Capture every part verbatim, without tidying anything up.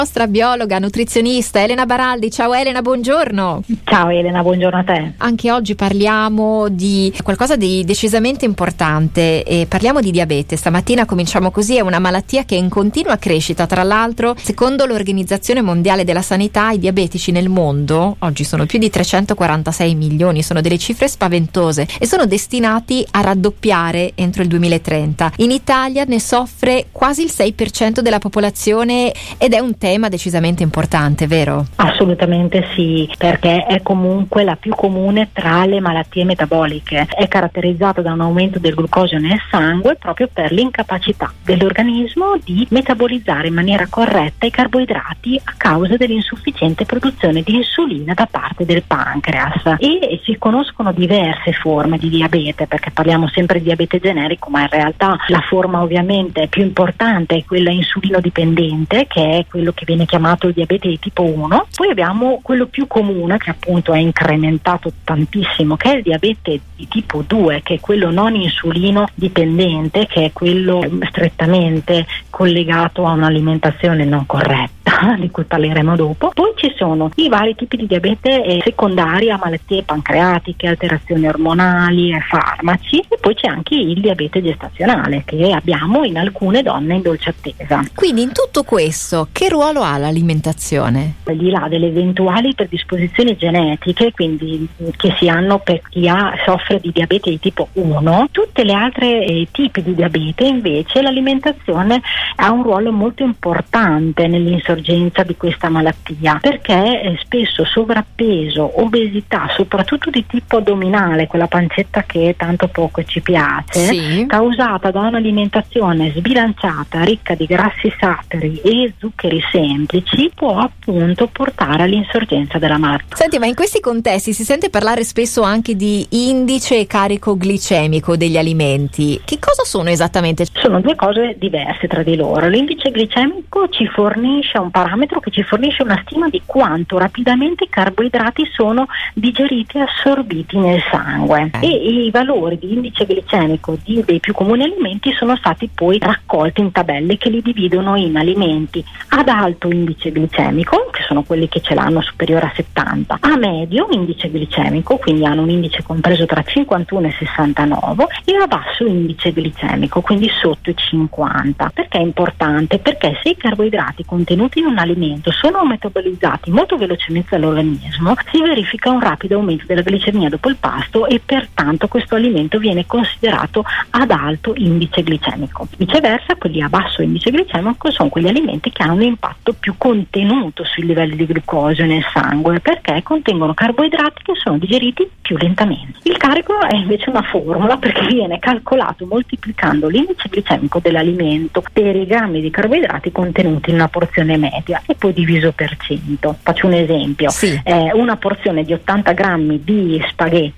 Nostra biologa, nutrizionista Elena Baraldi. Ciao Elena, buongiorno. Ciao Elena, buongiorno a te. Anche oggi parliamo di qualcosa di decisamente importante e parliamo di diabete. Stamattina cominciamo così, è una malattia che è in continua crescita. Tra l'altro, secondo l'Organizzazione Mondiale della Sanità, i diabetici nel mondo oggi sono più di trecentoquarantasei milioni, sono delle cifre spaventose e sono destinati a raddoppiare entro il duemilatrenta. In Italia ne soffre quasi il sei per cento della popolazione ed è un tema decisamente importante, vero? Assolutamente sì, perché è comunque la più comune tra le malattie metaboliche. È caratterizzata da un aumento del glucosio nel sangue proprio per l'incapacità dell'organismo di metabolizzare in maniera corretta i carboidrati a causa dell'insufficiente produzione di insulina da parte del pancreas. E si conoscono diverse forme di diabete, perché parliamo sempre di diabete generico, ma in realtà la forma ovviamente più importante è quella insulino dipendente, che è quello che viene chiamato il diabete di tipo uno. Poi abbiamo quello più comune, che appunto è incrementato tantissimo, che è il diabete di tipo due, che è quello non insulino dipendente, che è quello strettamente collegato a un'alimentazione non corretta, di cui parleremo dopo. Poi ci sono i vari tipi di diabete eh, secondari a malattie pancreatiche, alterazioni ormonali, eh, farmaci, e poi c'è anche il diabete gestazionale che abbiamo in alcune donne in dolce attesa. Quindi in tutto questo che ruolo ha l'alimentazione? Al di là delle eventuali predisposizioni genetiche, quindi che si hanno per chi ha, soffre di diabete di tipo uno, tutte le altre eh, tipi di diabete invece l'alimentazione ha un ruolo molto importante nell'insorgenza di questa malattia, perché eh, spesso sovrappeso, obesità, soprattutto di tipo addominale, quella pancetta che tanto poco ci piace, sì, causata da un'alimentazione sbilanciata, ricca di grassi saturi e zuccheri semplici, può appunto portare all'insorgenza della malattia. Senti, ma in questi contesti si sente parlare spesso anche di indice e carico glicemico degli alimenti. Che cosa sono esattamente? Sono due cose diverse tra di loro. L'indice glicemico ci fornisce un parametro che ci fornisce una stima di quanto rapidamente i carboidrati sono digeriti e assorbiti nel sangue, eh. e i valori di indice glicemico di, dei più comuni alimenti sono stati poi raccolti in tabelle che li dividono in alimenti ad alto indice glicemico, che sono quelli che ce l'hanno superiore a settanta, a medio indice glicemico, quindi hanno un indice compreso tra cinquantuno e sessantanove, e a basso indice glicemico, quindi sotto i cinquanta. Perché è importante? Perché se i carboidrati contenuti in un alimento sono metabolizzati molto velocemente dall'organismo, si verifica un rapido aumento della glicemia dopo il pasto e pertanto questo alimento viene considerato ad alto indice glicemico. Viceversa, quelli a basso indice glicemico sono quegli alimenti che hanno un impatto più contenuto sui livelli di glucosio nel sangue, perché contengono carboidrati che sono digeriti più lentamente. Il carico è invece una formula, perché viene calcolato moltiplicando l'indice glicemico dell'alimento per i grammi di carboidrati contenuti in una porzione media e poi diviso per cento. Faccio un esempio. Sì. Eh, una porzione di ottanta grammi di spaghetti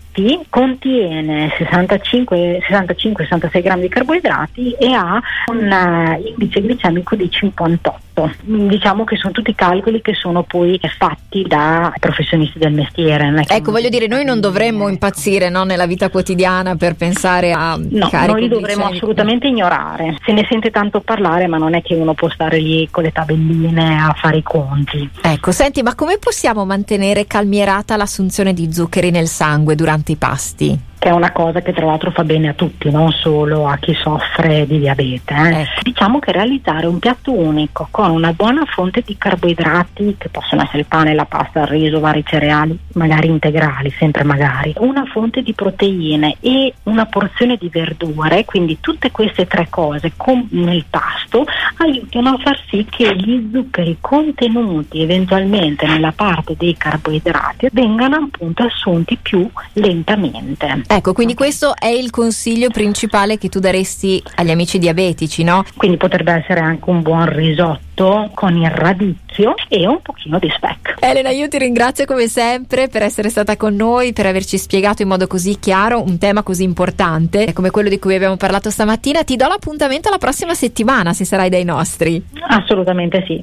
contiene sessantacinque sessantasei grammi di carboidrati e ha un uh, indice glicemico di cinquantotto. Diciamo che sono tutti calcoli che sono poi fatti da professionisti del mestiere. Non è che ecco, voglio dire, noi non dovremmo impazzire, no, nella vita quotidiana per pensare a no, carico noi li dovremmo glicemico. assolutamente ignorare. Se ne sente tanto parlare, ma non è che uno può stare lì con le tabelline a fare i conti. Ecco, senti, ma come possiamo mantenere calmierata l'assunzione di zuccheri nel sangue durante i pasti? Che è una cosa che tra l'altro fa bene a tutti, non solo a chi soffre di diabete. Eh. Ecco. Diciamo che realizzare un piatto unico con una buona fonte di carboidrati, che possono essere il pane, la pasta, il riso, vari cereali, magari integrali, sempre magari, una fonte di proteine e una porzione di verdure, quindi tutte queste tre cose con, nel pasto, aiutano a far sì che gli zuccheri contenuti eventualmente nella parte dei carboidrati vengano appunto assunti più lentamente. Ecco, quindi questo è il consiglio principale che tu daresti agli amici diabetici, no? Quindi potrebbe essere anche un buon risotto con il radicchio e un pochino di speck. Elena, io ti ringrazio come sempre per essere stata con noi, per averci spiegato in modo così chiaro un tema così importante come quello di cui abbiamo parlato stamattina. Ti do l'appuntamento alla prossima settimana, se sarai dai nostri. Assolutamente sì.